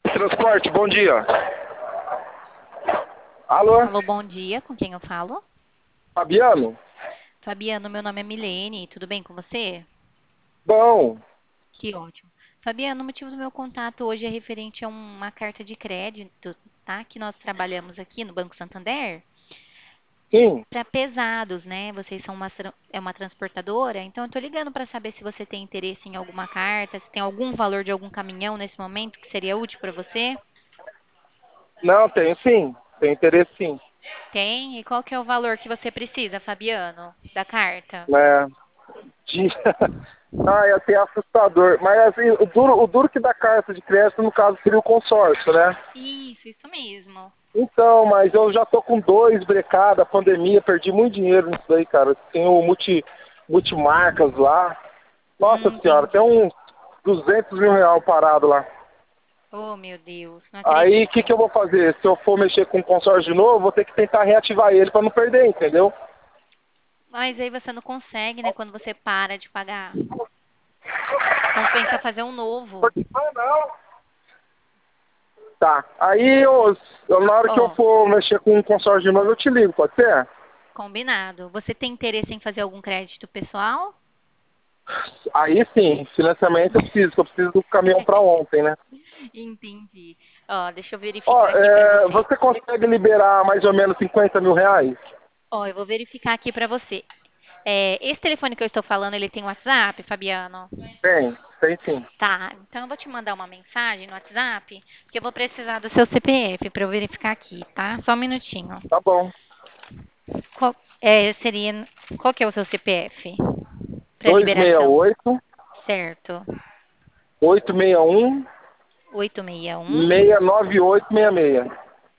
Transporte, bom dia. Alô, Alô, bom dia. Com quem eu falo? Fabiano? Fabiano, meu nome é Milene. Tudo bem com você? Bom, Que ótimo. Fabiano, o motivo do meu contato hoje é referente a uma carta de crédito, tá? Que nós trabalhamos aqui no Banco Santander sim. para pesados, né? Vocês são uma transportadora, então eu tô ligando para saber se você tem interesse em alguma carta, se tem algum valor de algum caminhão nesse momento que seria útil para você. Não, tenho sim. Tenho interesse sim. Tem? E qual que é o valor que você precisa, Fabiano, da carta? Né? De... é até assustador. Mas assim, o duro que dá carta de crédito, no caso, seria o consórcio, né? Isso mesmo. Então, mas eu já tô com dois brecados, a pandemia, perdi muito dinheiro nisso daí, cara. Tem o multimarcas lá. Nossa senhora, tem Entendi. uns 200 mil reais parado lá. Oh, meu Deus, não Aí, o que, acredito. que eu vou fazer? Se eu for mexer com o consórcio de novo, vou ter que tentar reativar ele para não perder, entendeu? Mas aí você não consegue, né, quando você para de pagar. Compensa fazer um novo. Tá. Aí, na hora que eu Ó, for mexer com o consórcio de novo, eu te ligo, pode ser? combinado. Você tem interesse em fazer algum crédito pessoal? Aí sim, financiamento eu preciso do caminhão para ontem, né? Entendi. Ó, deixa eu Ó, verificar aqui pra você. você consegue liberar mais ou menos 50 mil reais? Ó, eu vou verificar aqui pra você. Esse telefone que eu estou falando, ele tem WhatsApp, Fabiano? Tem sim. Tá, então eu vou te mandar uma mensagem no WhatsApp, porque eu vou precisar do seu CPF pra eu verificar aqui, tá? Só um minutinho. Tá bom. Qual que é o seu CPF? Para liberação. 268 Certo. 861 861 69866.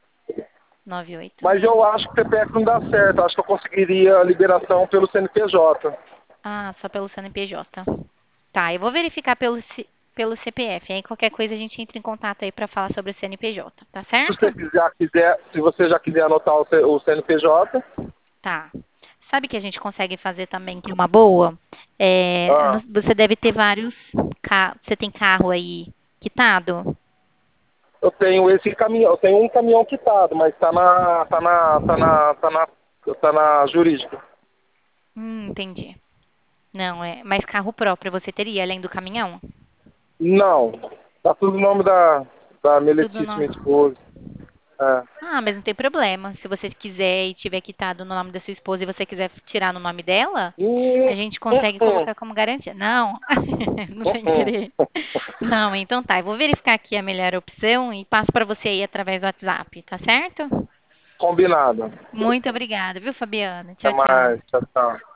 986. Mas eu acho que o CPF não dá certo. Acho que eu conseguiria a liberação pelo CNPJ. Ah, só pelo CNPJ. Tá, eu vou verificar pelo CPF. Aí qualquer coisa a gente entra em contato aí para falar sobre o CNPJ, tá Se certo? você se você já quiser anotar o CNPJ. Tá. Sabe que a gente consegue fazer também que é uma boa? Ah, Você deve ter vários Você tem carro aí quitado? eu tenho esse caminhão, eu tenho um caminhão quitado, mas tá na jurídica. Entendi. Não, mas carro próprio você teria, além do caminhão? Não. Tá tudo no nome da Tudo Meletice, no. minha esposa. É. Ah, mas não tem problema. Se você quiser e tiver quitado no nome da sua esposa e você quiser tirar no nome dela, Hum, a gente hum, consegue hum, colocar como garantia. Não, não tem hum. interesse. Não, então tá. Eu vou verificar aqui a melhor opção e passo para você aí através do WhatsApp, tá certo? Combinado. Muito obrigada, viu, Fabiana? Até Tchau, tchau. mais. Tchau, tchau.